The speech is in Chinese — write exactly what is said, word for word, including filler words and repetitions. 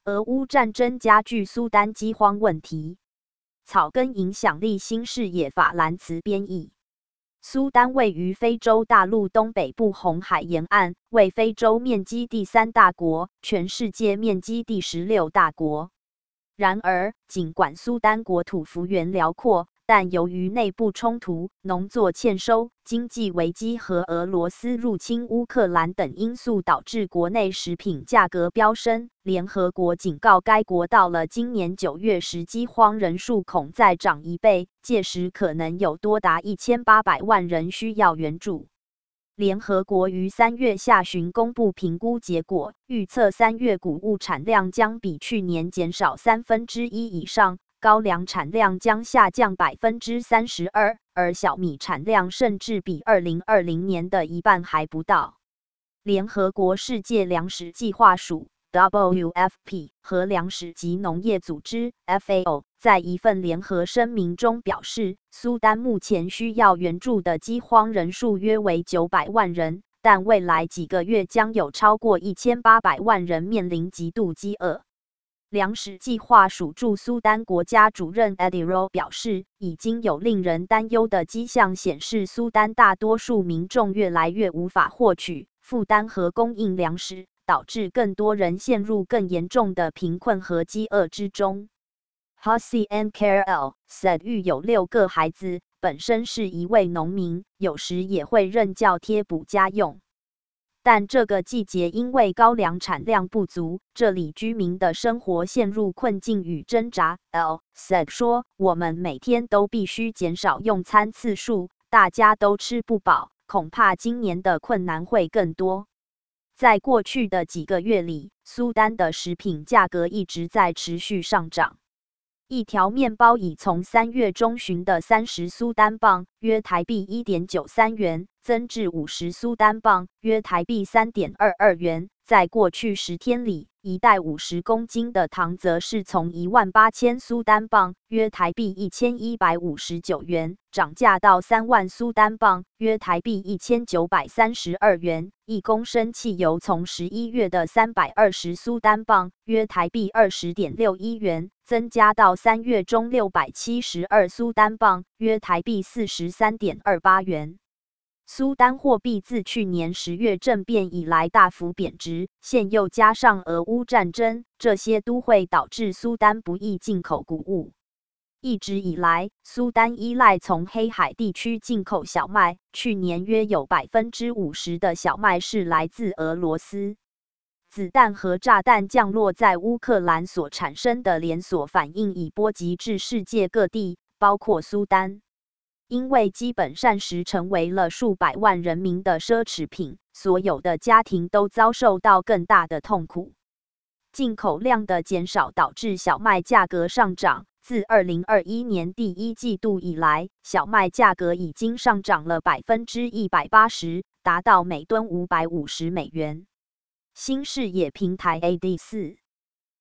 俄乌战争加剧苏丹饥荒问题。草根影响力新视野法兰茨编译。苏丹位于非洲大陆东北部红海沿岸，为非洲面积第三大国，全世界面积第十六大国。然而，尽管苏丹国土幅员辽阔，但由于内部冲突、农作欠收、经济危机和俄罗斯入侵乌克兰等因素，导致国内食品价格飙升。联合国警告该国到了今年九月时，饥荒人数恐再涨一倍，届时可能有多达一千八百万人需要援助。联合国于三月下旬公布评估结果，预测三月谷物产量将比去年减少三分之一以上。高粱产量将下降百分之三十二，而小米产量甚至比二零二零年的一半还不到。联合国世界粮食计划署 （W F P） 和粮食及农业组织 （F A O） 在一份联合声明中表示，苏丹目前需要援助的饥荒人数约为九百万人，但未来几个月将有超过一千八百万人面临极度饥饿。粮食计划署驻苏丹国家主任 Adiro 表示，已经有令人担忧的迹象显示，苏丹大多数民众越来越无法获取、负担和供应粮食，导致更多人陷入更严重的贫困和饥饿之中。Hossein Karel said 育有六个孩子，本身是一位农民，有时也会任教贴补家用。但这个季节因为高粱产量不足，这里居民的生活陷入困境与挣扎。L said 说，我们每天都必须减少用餐次数，大家都吃不饱，恐怕今年的困难会更多。在过去的几个月里，苏丹的食品价格一直在持续上涨。一条面包已从三月中旬的三十苏丹镑（约台币 一点九三元）增至五十苏丹镑（约台币 三点二二元）。在过去十天里，一袋五十公斤的糖则是从一万八千苏丹镑（约台币 一千一百五十九元）涨价到三万苏丹镑（约台币 一千九百三十二元）。一公升汽油从十一月的三百二十苏丹镑（约台币 二十点六一元）增加到三月中六百七十二苏丹镑（约台币 四十三点二八元）。苏丹货币自去年十月政变以来大幅贬值，现又加上俄乌战争，这些都会导致苏丹不易进口谷物。一直以来，苏丹依赖从黑海地区进口小麦，去年约有 百分之五十 的小麦是来自俄罗斯。子弹和炸弹降落在乌克兰所产生的连锁反应已波及至世界各地，包括苏丹。因为基本膳食成为了数百万人民的奢侈品，所有的家庭都遭受到更大的痛苦。进口量的减少导致小麦价格上涨，自二零二一年第一季度以来，小麦价格已经上涨了 百分之一百八十， 达到每吨五百五十美元。新视野平台 A D 四